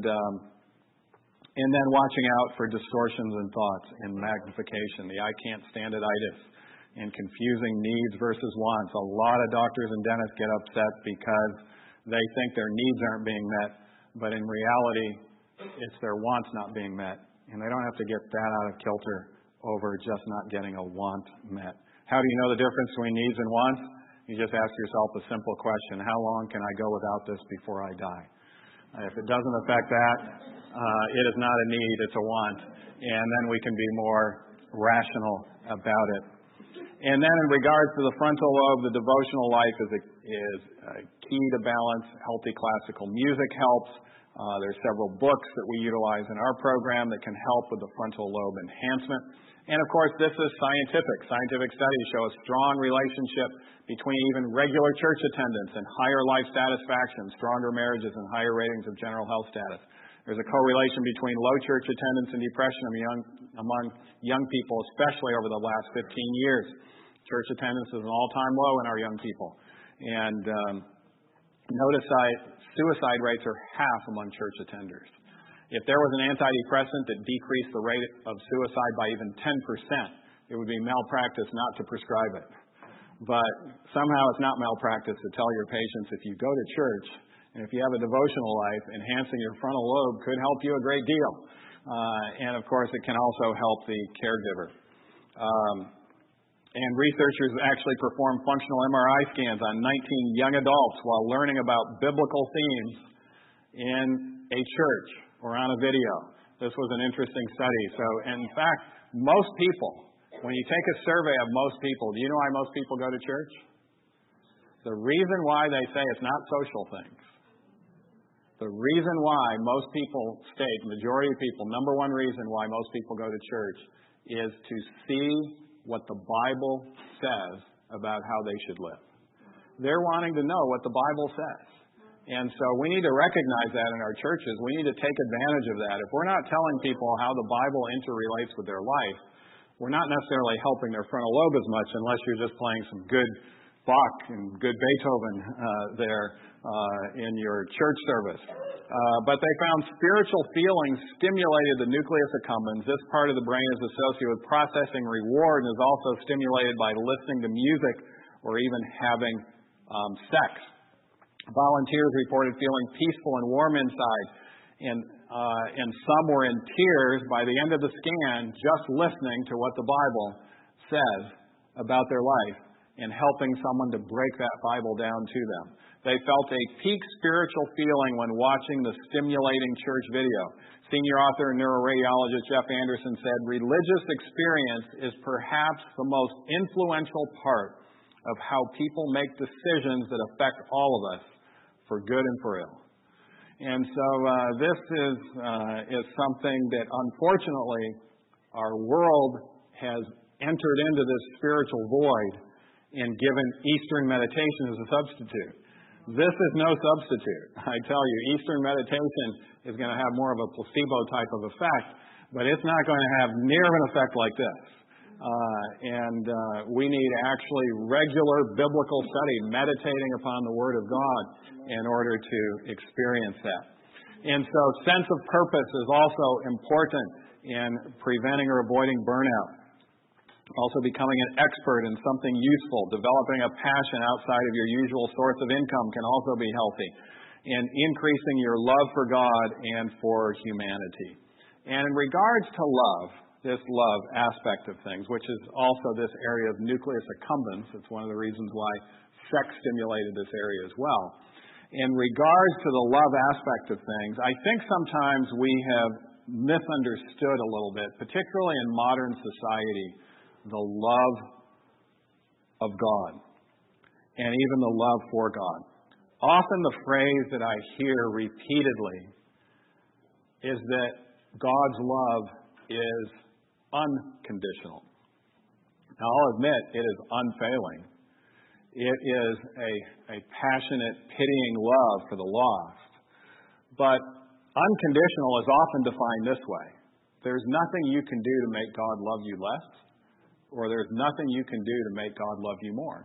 then watching out for distortions in thoughts and magnification, the I can't stand it-itis, and confusing needs versus wants. A lot of doctors and dentists get upset because they think their needs aren't being met. But in reality, it's their wants not being met. And they don't have to get that out of kilter over just not getting a want met. How do you know the difference between needs and wants? You just ask yourself a simple question: how long can I go without this before I die? If it doesn't affect that, it is not a need, it's a want. And then we can be more rational about it. And then in regards to the frontal lobe, the devotional life is key to balance. Healthy classical music helps. There's several books that we utilize in our program that can help with the frontal lobe enhancement. And of course, this is scientific. Scientific studies show a strong relationship between even regular church attendance and higher life satisfaction, stronger marriages, and higher ratings of general health status. There's a correlation between low church attendance and depression among young people, especially over the last 15 years. Church attendance is an all-time low in our young people. And notice suicide rates are half among church attenders. If there was an antidepressant that decreased the rate of suicide by even 10%, it would be malpractice not to prescribe it. But somehow it's not malpractice to tell your patients, if you go to church and if you have a devotional life, enhancing your frontal lobe could help you a great deal. And of course, it can also help the caregiver. And researchers actually performed functional MRI scans on 19 young adults while learning about biblical themes in a church or on a video. This was an interesting study. So, in fact, most people, when you take a survey of most people, do you know why most people go to church? The reason why they say it's not social things. The reason why most people state, majority of people, number one reason why most people go to church is to see what the Bible says about how they should live. They're wanting to know what the Bible says. And so we need to recognize that in our churches. We need to take advantage of that. If we're not telling people how the Bible interrelates with their life, we're not necessarily helping their frontal lobe as much unless you're just playing some good Bach and good Beethoven in your church service. But they found spiritual feelings stimulated the nucleus accumbens. This part of the brain is associated with processing reward and is also stimulated by listening to music or even having sex. Volunteers reported feeling peaceful and warm inside, and some were in tears by the end of the scan just listening to what the Bible says about their life and helping someone to break that Bible down to them. They felt a peak spiritual feeling when watching the stimulating church video. Senior author and neuroradiologist Jeff Anderson said, "Religious experience is perhaps the most influential part of how people make decisions that affect all of us, for good and for ill." And so this is something that unfortunately our world has entered into this spiritual void and given Eastern meditation as a substitute. This is no substitute. I tell you, Eastern meditation is going to have more of a placebo type of effect, but it's not going to have near an effect like this. We need actually regular biblical study, meditating upon the Word of God in order to experience that. And so sense of purpose is also important in preventing or avoiding burnout. Also becoming an expert in something useful, developing a passion outside of your usual source of income can also be healthy. And increasing your love for God and for humanity. And in regards to love, this love aspect of things, which is also this area of nucleus accumbens, it's one of the reasons why sex stimulated this area as well. In regards to the love aspect of things, I think sometimes we have misunderstood a little bit, particularly in modern society, the love of God and even the love for God. Often the phrase that I hear repeatedly is that God's love is unconditional. Now, I'll admit it is unfailing. It is a passionate, pitying love for the lost. But unconditional is often defined this way. There's nothing you can do to make God love you less, or there's nothing you can do to make God love you more.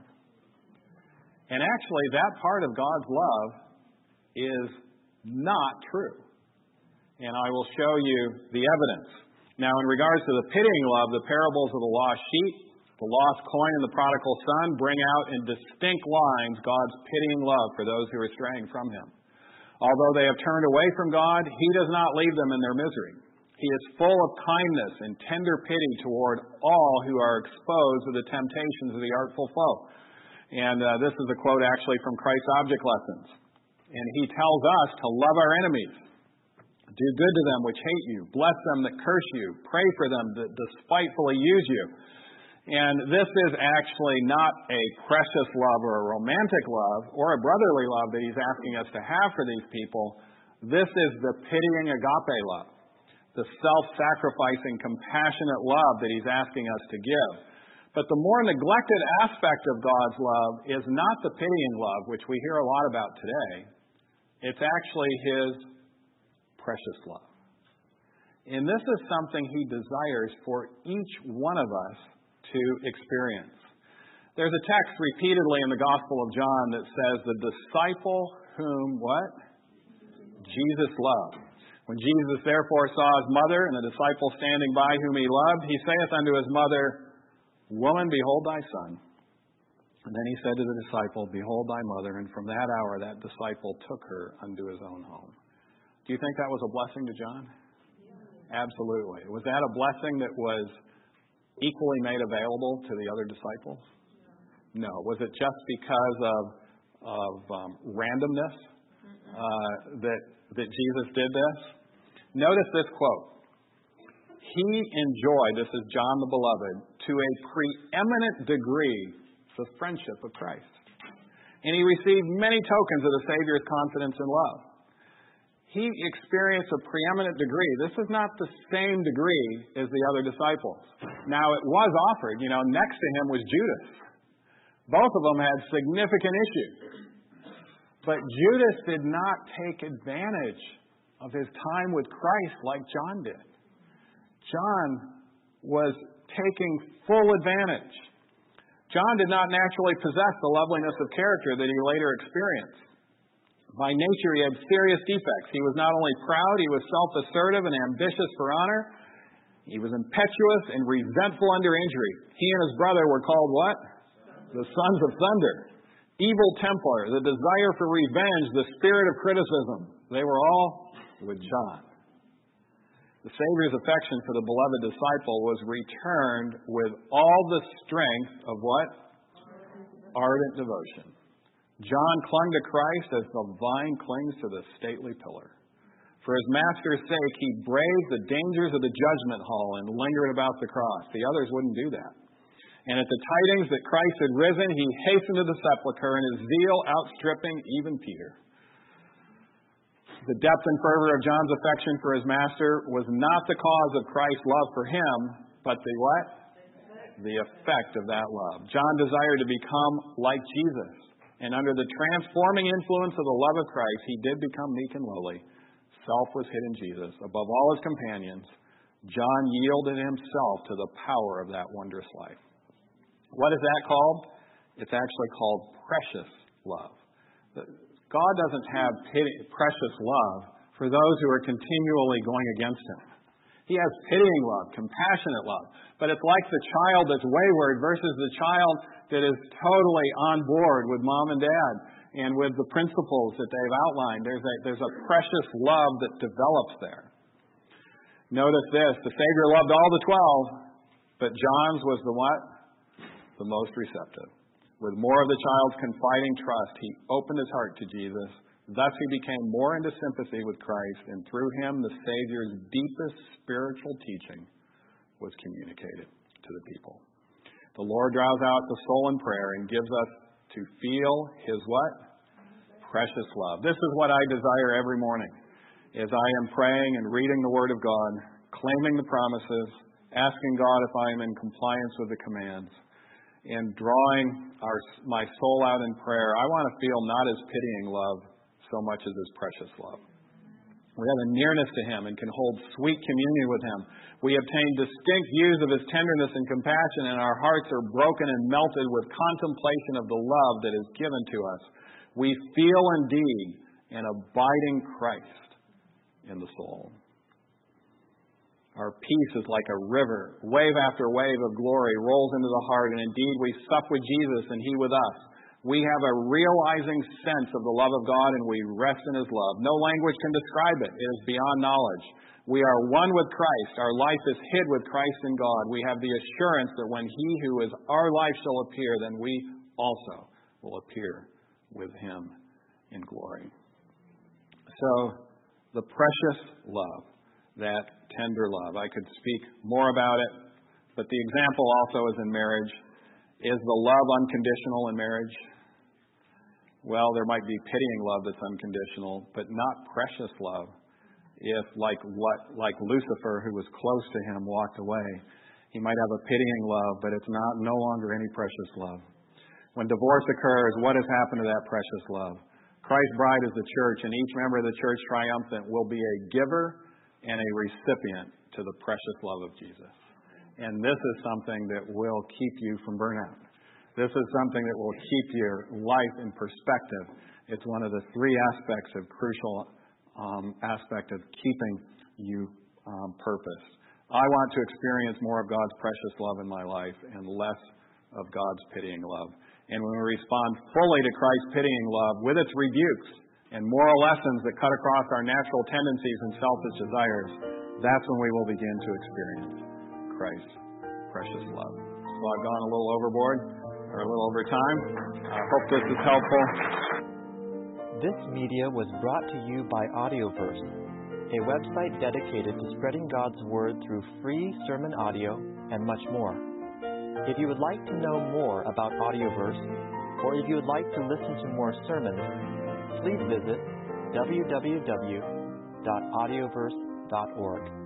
And actually, that part of God's love is not true. And I will show you the evidence. Now, in regards to the pitying love, the parables of the lost sheep, the lost coin, and the prodigal son bring out in distinct lines God's pitying love for those who are straying from Him. Although they have turned away from God, He does not leave them in their misery. He is full of kindness and tender pity toward all who are exposed to the temptations of the artful foe. And this is a quote actually from Christ's Object Lessons. And He tells us to love our enemies, do good to them which hate you, bless them that curse you, pray for them that despitefully use you. And this is actually not a precious love or a romantic love or a brotherly love that He's asking us to have for these people. This is the pitying agape love, the self-sacrificing, compassionate love that He's asking us to give. But the more neglected aspect of God's love is not the pitying love, which we hear a lot about today. It's actually His precious love. And this is something He desires for each one of us to experience. There's a text repeatedly in the Gospel of John that says, the disciple whom what? Jesus loved. When Jesus therefore saw His mother and the disciple standing by whom He loved, He saith unto His mother, Woman, behold thy son. And then He said to the disciple, Behold thy mother. And from that hour that disciple took her unto his own home. Do you think that was a blessing to John? Yeah. Absolutely. Was that a blessing that was equally made available to the other disciples? No. Was it just because of randomness that Jesus did this? Notice this quote. He enjoyed, this is John the Beloved, to a preeminent degree the friendship of Christ. And he received many tokens of the Savior's confidence and love. he experienced a preeminent degree. This is not the same degree as the other disciples. Now, it was offered. Next to him was Judas. Both of them had significant issues. But Judas did not take advantage of his time with Christ like John did. John was taking full advantage. John did not naturally possess the loveliness of character that he later experienced. By nature, he had serious defects. He was not only proud, he was self-assertive and ambitious for honor. He was impetuous and resentful under injury. He and his brother were called what? The sons of thunder. Evil temper, the desire for revenge, the spirit of criticism. They were all with John. The Savior's affection for the beloved disciple was returned with all the strength of what? Ardent devotion. John clung to Christ as the vine clings to the stately pillar. For his master's sake, he braved the dangers of the judgment hall and lingered about the cross. The others wouldn't do that. And at the tidings that Christ had risen, he hastened to the sepulchre, and his zeal outstripping even Peter. The depth and fervor of John's affection for his master was not the cause of Christ's love for him, but the what? The effect of that love. John desired to become like Jesus. And under the transforming influence of the love of Christ, he did become meek and lowly. Self was hid in Jesus. Above all his companions, John yielded himself to the power of that wondrous life. What is that called? It's actually called precious love. God doesn't have precious love for those who are continually going against him. He has pitying love, compassionate love. But it's like the child that's wayward versus the child that is totally on board with mom and dad and with the principles that they've outlined. There's a precious love that develops there. Notice this, the Savior loved all the 12, but John's was the what? The most receptive. With more of the child's confiding trust, he opened his heart to Jesus. Thus he became more into sympathy with Christ, and through him the Savior's deepest spiritual teaching was communicated to the people. The Lord draws out the soul in prayer and gives us to feel his what? Precious love. This is what I desire every morning as I am praying and reading the Word of God, claiming the promises, asking God if I am in compliance with the commands, and drawing my soul out in prayer. I want to feel not his pitying love so much as his precious love. We have a nearness to him and can hold sweet communion with him. We obtain distinct views of his tenderness and compassion, and our hearts are broken and melted with contemplation of the love that is given to us. We feel indeed an abiding Christ in the soul. Our peace is like a river. Wave after wave of glory rolls into the heart, and indeed we sup with Jesus and he with us. We have a realizing sense of the love of God, and we rest in his love. No language can describe it. It is beyond knowledge. We are one with Christ. Our life is hid with Christ in God. We have the assurance that when he who is our life shall appear, then we also will appear with him in glory. So, the precious love, that tender love. I could speak more about it, but the example also is in marriage. Is the love unconditional in marriage? Well, there might be pitying love that's unconditional, but not precious love. If, like Lucifer, who was close to him, walked away, he might have a pitying love, but it's no longer any precious love. When divorce occurs, what has happened to that precious love? Christ's bride is the church, and each member of the church triumphant will be a giver and a recipient to the precious love of Jesus. And this is something that will keep you from burnout. This is something that will keep your life in perspective. It's one of the three aspects of crucial aspect of keeping you purposed. I want to experience more of God's precious love in my life and less of God's pitying love. And when we respond fully to Christ's pitying love with its rebukes and moral lessons that cut across our natural tendencies and selfish desires, that's when we will begin to experience Christ's precious love. So I've gone a little overboard, or a little over time. I hope this is helpful. This media was brought to you by Audioverse, a website dedicated to spreading God's Word through free sermon audio and much more. If you would like to know more about Audioverse, or if you would like to listen to more sermons, please visit www.audioverse.org. www.audioverse.org.